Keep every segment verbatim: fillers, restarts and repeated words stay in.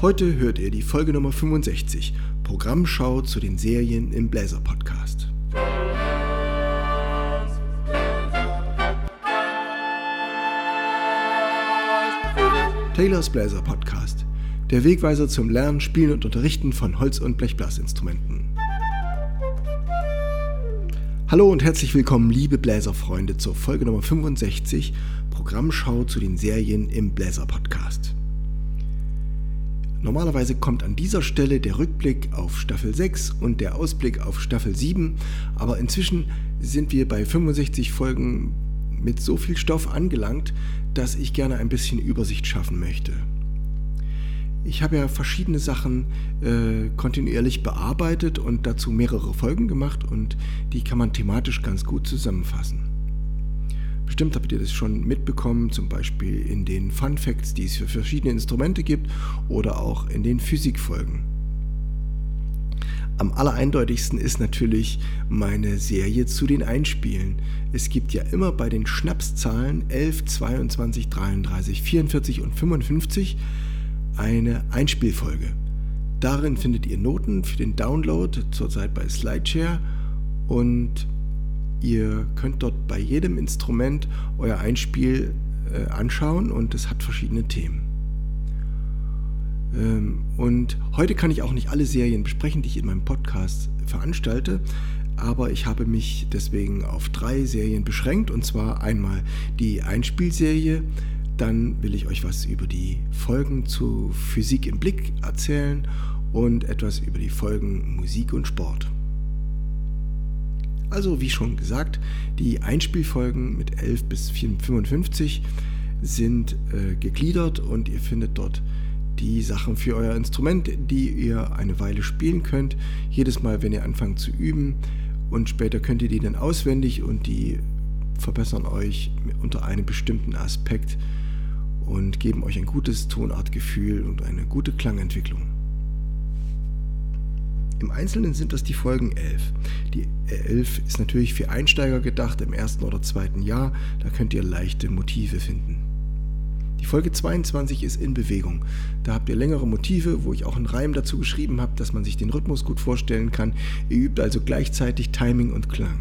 Heute hört ihr die Folge Nummer fünfundsechzig, Programmschau zu den Serien im Bläser Podcast. Taylors Bläser Podcast, der Wegweiser zum Lernen, Spielen und Unterrichten von Holz- und Blechblasinstrumenten. Hallo und herzlich willkommen, liebe Bläserfreunde, zur Folge Nummer fünfundsechzig, Programmschau zu den Serien im Bläser Podcast. Normalerweise kommt an dieser Stelle der Rückblick auf Staffel sechs und der Ausblick auf Staffel sieben, aber inzwischen sind wir bei fünfundsechzig Folgen mit so viel Stoff angelangt, dass ich gerne ein bisschen Übersicht schaffen möchte. Ich habe ja verschiedene Sachen äh, kontinuierlich bearbeitet und dazu mehrere Folgen gemacht und die kann man thematisch ganz gut zusammenfassen. Bestimmt habt ihr das schon mitbekommen, zum Beispiel in den Fun Facts, die es für verschiedene Instrumente gibt oder auch in den Physikfolgen. Am allereindeutigsten ist natürlich meine Serie zu den Einspielen. Es gibt ja immer bei den Schnapszahlen elf, zweiundzwanzig, dreiunddreißig, vierundvierzig und fünfundfünfzig eine Einspielfolge. Darin findet ihr Noten für den Download, zurzeit bei Slideshare, und ihr könnt dort bei jedem Instrument euer Einspiel äh, anschauen und es hat verschiedene Themen. Ähm, und heute kann ich auch nicht alle Serien besprechen, die ich in meinem Podcast veranstalte, aber ich habe mich deswegen auf drei Serien beschränkt, und zwar einmal die Einspielserie, dann will ich euch was über die Folgen zu Physik im Blick erzählen und etwas über die Folgen Musik und Sport. Also wie schon gesagt, die Einspielfolgen mit elf bis fünfundfünfzig sind äh, gegliedert und ihr findet dort die Sachen für euer Instrument, die ihr eine Weile spielen könnt. Jedes Mal, wenn ihr anfangt zu üben, und später könnt ihr die dann auswendig und die verbessern euch unter einem bestimmten Aspekt und geben euch ein gutes Tonartgefühl und eine gute Klangentwicklung. Im Einzelnen sind das die Folgen elf. Die elf ist natürlich für Einsteiger gedacht im ersten oder zweiten Jahr, da könnt ihr leichte Motive finden. Die Folge zweiundzwanzig ist in Bewegung. Da habt ihr längere Motive, wo ich auch einen Reim dazu geschrieben habe, dass man sich den Rhythmus gut vorstellen kann. Ihr übt also gleichzeitig Timing und Klang.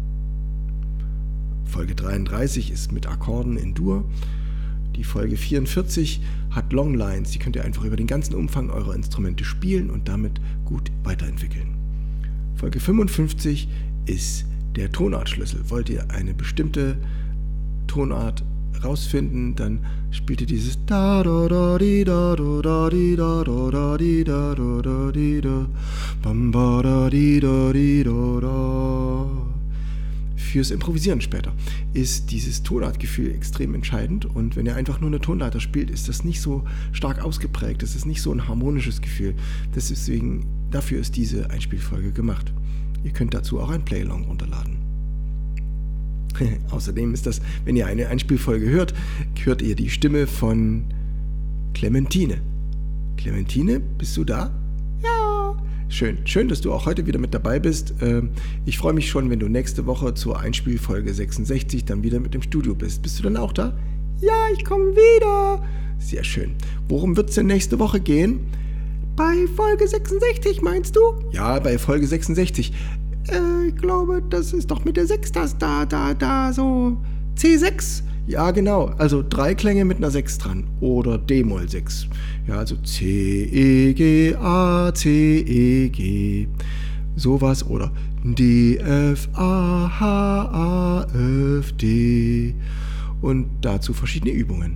Folge dreiunddreißig ist mit Akkorden in Dur. Die Folge vierundvierzig hat Longlines, die könnt ihr einfach über den ganzen Umfang eurer Instrumente spielen und damit gut weiterentwickeln. Folge fünfundfünfzig ist der Tonartschlüssel. Wollt ihr eine bestimmte Tonart rausfinden, dann spielt ihr dieses da da da di da da di da da di da da di da bam ba da di da di da da. Fürs Improvisieren später ist dieses Tonartgefühl extrem entscheidend, und wenn ihr einfach nur eine Tonleiter spielt, ist das nicht so stark ausgeprägt, das ist nicht so ein harmonisches Gefühl. Deswegen, dafür ist diese Einspielfolge gemacht. Ihr könnt dazu auch ein Playalong runterladen. Außerdem ist das, wenn ihr eine Einspielfolge hört, hört ihr die Stimme von Clementine. Clementine, bist du da? Ja. Schön, schön, dass du auch heute wieder mit dabei bist. Ich freue mich schon, wenn du nächste Woche zur Einspielfolge sechsundsechzig dann wieder mit dem Studio bist. Bist du dann auch da? Ja, ich komme wieder. Sehr schön. Worum wird es denn nächste Woche gehen? Bei Folge sechsundsechzig, meinst du? Ja, bei Folge sechsundsechzig. Äh, ich glaube, das ist doch mit der sechs, das da, da, da, so C sechs. Ja, genau, also drei Klänge mit einer sechs dran oder D-Moll sechs. Ja, also C, E, G, A, C, E, G, sowas, oder D, F, A, H, A, F, D, und dazu verschiedene Übungen.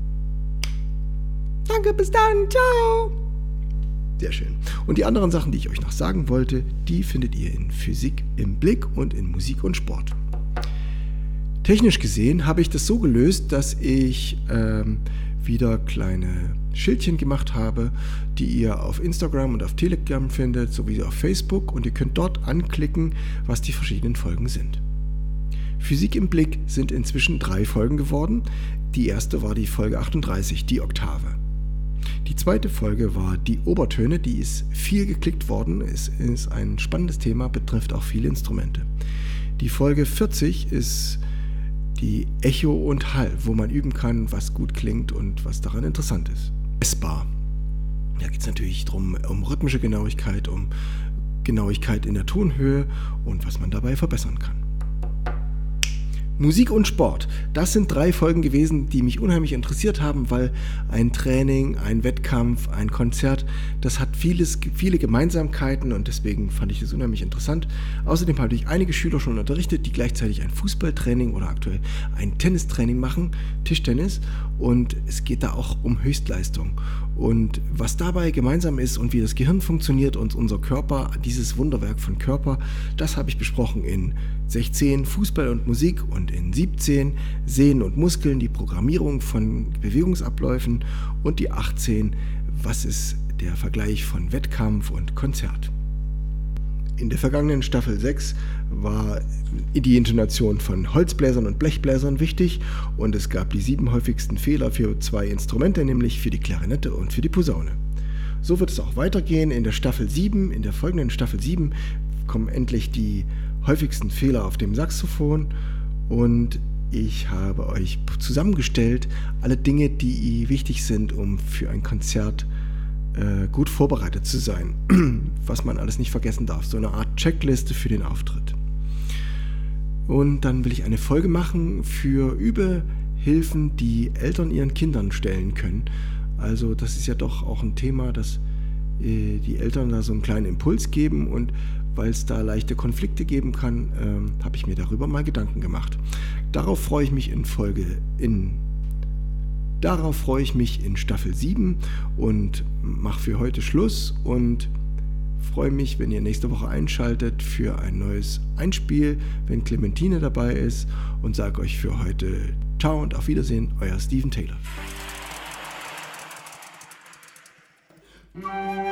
Danke, bis dann, ciao! Sehr schön. Und die anderen Sachen, die ich euch noch sagen wollte, die findet ihr in Physik im Blick und in Musik und Sport. Technisch gesehen habe ich das so gelöst, dass ich ähm, wieder kleine Schildchen gemacht habe, die ihr auf Instagram und auf Telegram findet, sowie auf Facebook, und ihr könnt dort anklicken, was die verschiedenen Folgen sind. Physik im Blick sind inzwischen drei Folgen geworden. Die erste war die Folge achtunddreißig, die Oktave. Die zweite Folge war die Obertöne, die ist viel geklickt worden, es ist ein spannendes Thema, betrifft auch viele Instrumente. Die Folge vierzig ist die Echo und Hall, wo man üben kann, was gut klingt und was daran interessant ist. Messbar. Da geht es natürlich drum, um rhythmische Genauigkeit, um Genauigkeit in der Tonhöhe und was man dabei verbessern kann. Musik und Sport, das sind drei Folgen gewesen, die mich unheimlich interessiert haben, weil ein Training, ein Wettkampf, ein Konzert, das hat vieles, viele Gemeinsamkeiten und deswegen fand ich das unheimlich interessant. Außerdem habe ich einige Schüler schon unterrichtet, die gleichzeitig ein Fußballtraining oder aktuell ein Tennistraining machen, Tischtennis, und es geht da auch um Höchstleistung. Und was dabei gemeinsam ist und wie das Gehirn funktioniert und unser Körper, dieses Wunderwerk von Körper, das habe ich besprochen in sechzehn Fußball und Musik und in siebzehn Sehnen und Muskeln, die Programmierung von Bewegungsabläufen und die achtzehn, was ist der Vergleich von Wettkampf und Konzert. In der vergangenen Staffel sechs war die Intonation von Holzbläsern und Blechbläsern wichtig und es gab die sieben häufigsten Fehler für zwei Instrumente, nämlich für die Klarinette und für die Posaune. So wird es auch weitergehen. In der Staffel sieben, in der folgenden Staffel sieben kommen endlich die häufigsten Fehler auf dem Saxophon und ich habe euch zusammengestellt alle Dinge, die wichtig sind, um für ein Konzert äh, gut vorbereitet zu sein, was man alles nicht vergessen darf, so eine Art Checkliste für den Auftritt. Und dann will ich eine Folge machen für Übehilfen, die Eltern ihren Kindern stellen können. Also das ist ja doch auch ein Thema, dass äh, die Eltern da so einen kleinen Impuls geben und weil es da leichte Konflikte geben kann, äh, habe ich mir darüber mal Gedanken gemacht. Darauf freue ich mich in Folge in Darauf freue ich mich in Staffel sieben und mache für heute Schluss und freue mich, wenn ihr nächste Woche einschaltet für ein neues Einspiel, wenn Clementine dabei ist und sage euch für heute ciao und auf Wiedersehen, euer Steven Taylor.